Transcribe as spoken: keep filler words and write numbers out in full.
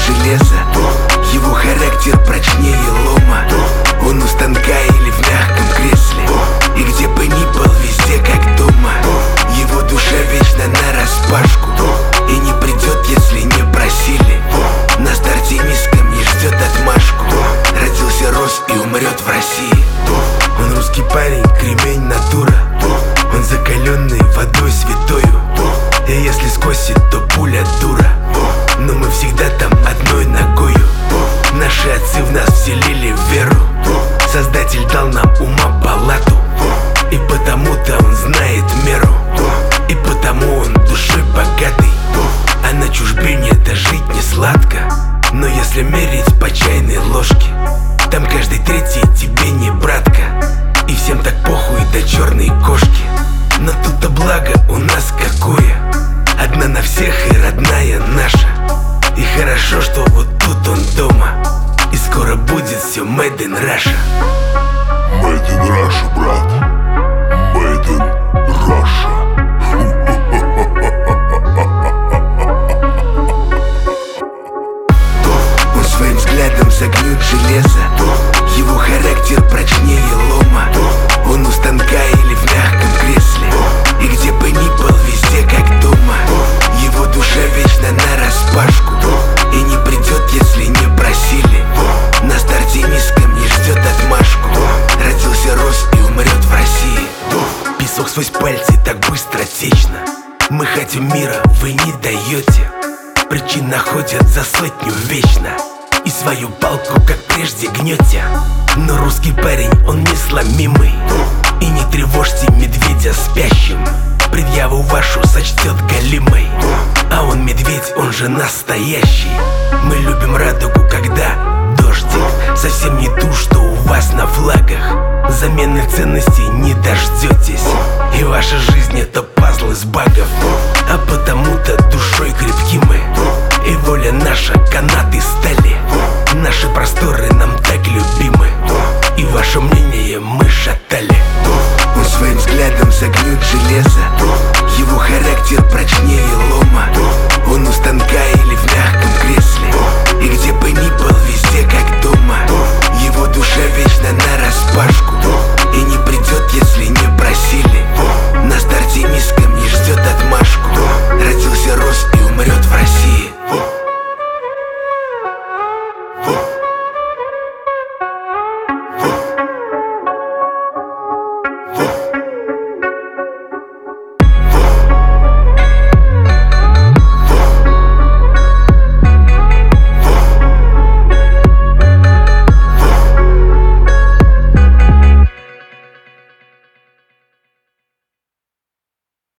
железа, его характер прочнее лома. Он у станка или в мягком кресле, и где бы ни был, везде как дома. Его душа вечно нараспашку и не придет, если не просили. На старте низком не ждет отмашку. Родился, рос и умрет в России. Он русский парень, кремень, натура. Он закаленный водой святою, и если скосит, то пуля дура. Но мы всегда там одной ногою. Наши отцы в нас вселили веру. Создатель дал нам ума палату, и потому-то он знает меру, и потому он душой богатый. А на чужбине это жить не сладко. Но если мерить по чайной ложке, там каждый третий тебе не братка. И всем так похуй до черной кошки. Но тут-то благо у нас какое: одна на всех и родная наша. И хорошо, что вот тут он дома, и скоро будет все made in Russia. Made in Russia, брат. Made in Russia. Он своим взглядом загнет железо, его характер прочнее лома. Он у станка или в мягком кресле, и где бы ни был, везде как дома. Его душа вечно нараспашку и не придет, если не просили. На старте низком не ждет отмашку. Родился, рос и умрет в России. Песок сквозь пальцы так быстро течно. Мы хотим мира, вы не даете. Причин находят за сотню вечно, и свою палку, как прежде, гнете. Но русский парень, он несломимый, и не тревожьте медведя спящим. Предъяву вашу сочтет галимой, а он медведь, он же настоящий. Мы любим радугу, когда дождик, совсем не ту, что у вас на флагах. Замены ценностей не дождетесь, и ваша жизнь это пазл из багов.